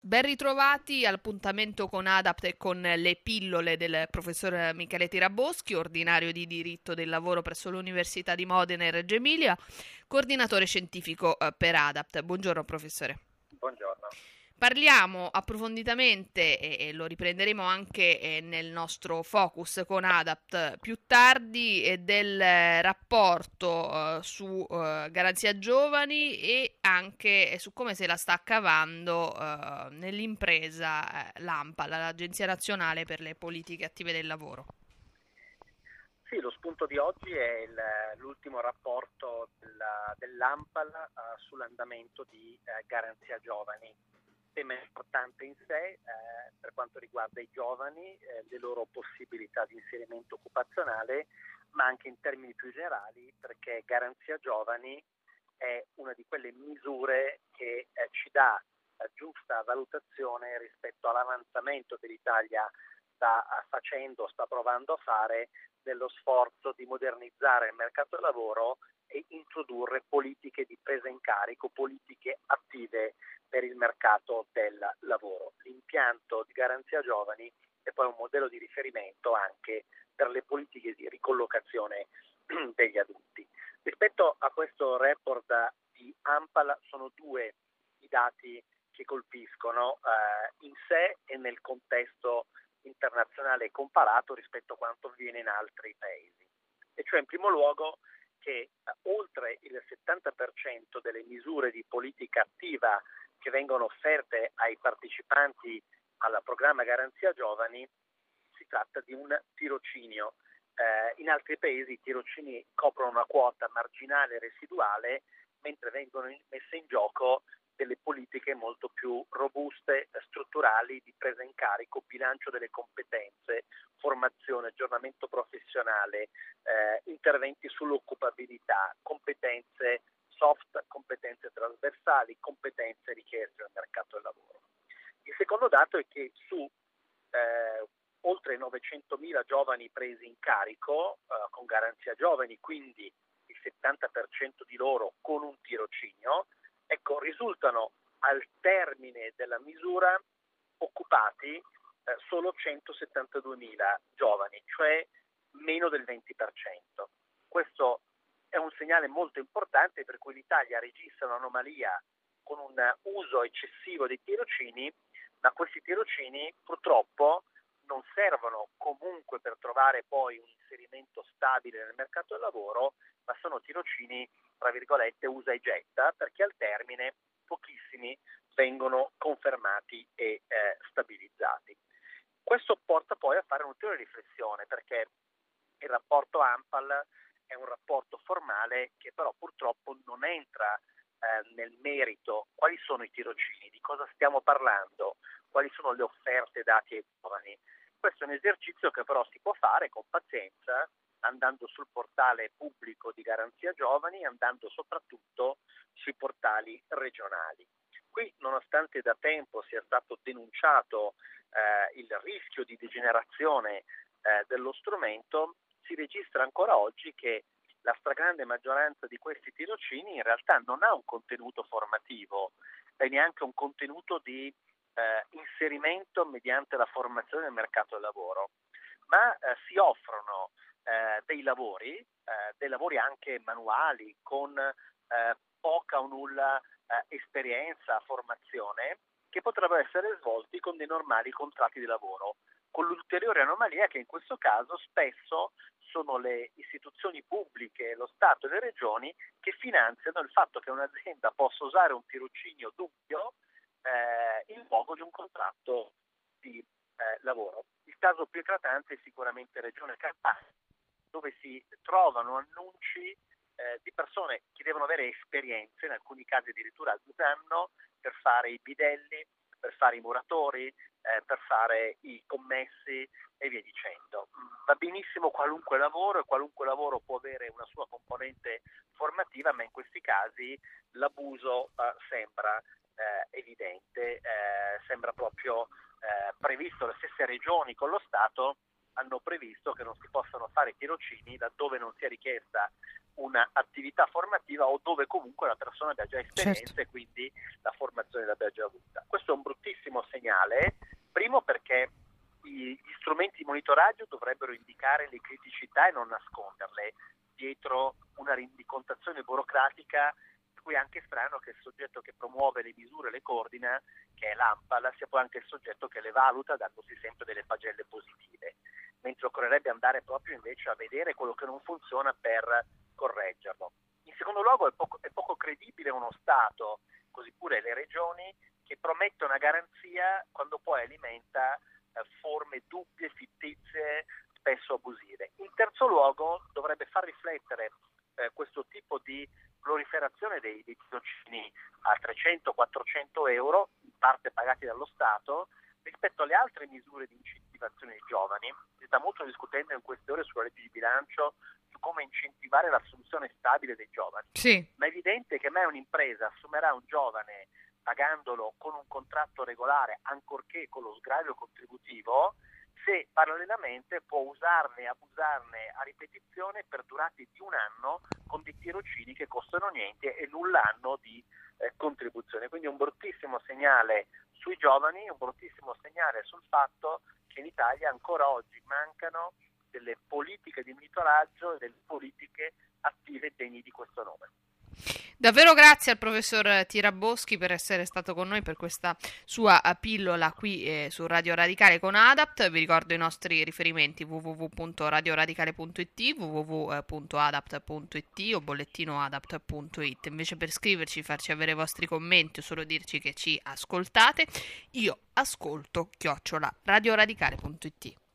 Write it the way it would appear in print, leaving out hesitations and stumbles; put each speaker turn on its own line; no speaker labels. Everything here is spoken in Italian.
Ben ritrovati all'appuntamento con ADAPT e con le pillole del professor Michele Tiraboschi, ordinario di diritto del lavoro presso l'Università di Modena e Reggio Emilia, coordinatore scientifico per ADAPT. Buongiorno professore.
Buongiorno.
Parliamo approfonditamente e lo riprenderemo anche nel nostro focus con ADAPT più tardi del rapporto su Garanzia Giovani e anche su come se la sta cavando nell'impresa l'ANPAL, l'Agenzia Nazionale per le Politiche Attive del Lavoro.
Sì, lo spunto di oggi è l'ultimo rapporto dell'ANPAL sull'andamento di Garanzia Giovani. Tema importante in sé per quanto riguarda i giovani, le loro possibilità di inserimento occupazionale, ma anche in termini più generali, perché Garanzia Giovani è una di quelle misure che ci dà giusta valutazione rispetto all'avanzamento che l'Italia sta provando a fare nello sforzo di modernizzare il mercato del lavoro e introdurre politiche di presa in carico, politiche attive per il mercato del lavoro. L'impianto di Garanzia Giovani è poi un modello di riferimento anche per le politiche di ricollocazione degli adulti. Rispetto a questo report di ANPAL sono due i dati che colpiscono in sé e nel contesto internazionale comparato rispetto a quanto avviene in altri paesi. E cioè in primo luogo che oltre il 70% delle misure di politica attiva che vengono offerte ai partecipanti al programma Garanzia Giovani si tratta di un tirocinio. In altri paesi i tirocini coprono una quota marginale residuale, mentre vengono messe in gioco delle politiche molto più robuste, strutturali, di presa in carico, bilancio delle competenze, formazione, aggiornamento professionale, interventi sull'occupabilità, competenze soft, competenze trasversali, competenze richieste nel mercato del lavoro. Il secondo dato è che su oltre 900.000 giovani presi in carico con Garanzia Giovani, quindi il 70% di loro con un tirocinio, risultano al termine della misura occupati solo 172.000 giovani, cioè meno del 20%. Questo è un segnale molto importante per cui l'Italia registra un'anomalia con un uso eccessivo dei tirocini, ma questi tirocini purtroppo non servono comunque per trovare poi un inserimento stabile nel mercato del lavoro, ma sono tirocini, tra virgolette, usa e getta, perché al termine pochissimi vengono confermati e stabilizzati. Questo porta poi a fare un'ulteriore riflessione, perché il rapporto ANPAL è un rapporto formale che però purtroppo non entra nel merito. Quali sono i tirocini, di cosa stiamo parlando, quali sono le offerte date ai giovani. Questo è un esercizio che però si può fare con pazienza, andando sul portale pubblico di Garanzia Giovani, andando soprattutto sui portali regionali. Qui, nonostante da tempo sia stato denunciato il rischio di degenerazione dello strumento, si registra ancora oggi che la stragrande maggioranza di questi tirocini in realtà non ha un contenuto formativo e neanche un contenuto di inserimento mediante la formazione nel mercato del lavoro, ma si offrono dei lavori anche manuali con poca o nulla esperienza, formazione, che potrebbero essere svolti con dei normali contratti di lavoro, con l'ulteriore anomalia che in questo caso spesso sono le istituzioni pubbliche, lo Stato e le regioni che finanziano il fatto che un'azienda possa usare un tirocinio dubbio in luogo di un contratto di lavoro. Il caso più eclatante è sicuramente Regione Campania, dove si trovano annunci di persone che devono avere esperienze, in alcuni casi addirittura al 2 anni, per fare i bidelli, per fare i muratori, per fare i commessi e via dicendo. Va benissimo qualunque lavoro e qualunque lavoro può avere una sua componente formativa, ma in questi casi l'abuso sembra evidente, sembra proprio previsto. Le stesse regioni con lo Stato hanno previsto che non si possano fare tirocini laddove non sia richiesta un'attività formativa o dove comunque la persona abbia già esperienza, certo, e quindi la formazione l'abbia già avuta. Questo è un bruttissimo segnale, primo perché gli strumenti di monitoraggio dovrebbero indicare le criticità e non nasconderle dietro una rendicontazione burocratica, per cui è anche strano che il soggetto che promuove le misure e le coordina, che è l'ANPAL, sia poi anche il soggetto che le valuta dandosi sempre delle pagelle positive, mentre occorrerebbe andare proprio invece a vedere quello che non funziona per correggerlo. In secondo luogo è poco credibile uno Stato, così pure le regioni, che promette una garanzia quando poi alimenta forme dubbie, fittizie, spesso abusive. In terzo luogo dovrebbe far riflettere questo tipo di proliferazione dei tirocini a 300-400 euro, in parte pagati dallo Stato, rispetto alle altre misure di incentivazione dei giovani. Si sta molto discutendo in queste ore sulla legge di bilancio su come incentivare l'assunzione stabile dei giovani.
Sì.
Ma è evidente che mai un'impresa assumerà un giovane pagandolo con un contratto regolare, ancorché con lo sgravio contributivo, se parallelamente può usarne e abusarne a ripetizione per durate di un anno con dei tirocini che costano niente e nulla hanno di contribuzione. Quindi un bruttissimo segnale sui giovani, un bruttissimo segnale sul fatto che in Italia ancora oggi mancano delle politiche di monitoraggio e delle politiche attive degne di questo nome.
Davvero grazie al professor Tiraboschi per essere stato con noi per questa sua pillola qui su Radio Radicale con ADAPT. Vi ricordo i nostri riferimenti: www.radioradicale.it, www.adapt.it o bollettinoadapt.it. Invece per scriverci, farci avere i vostri commenti o solo dirci che ci ascoltate, io ascolto @radioradicale.it.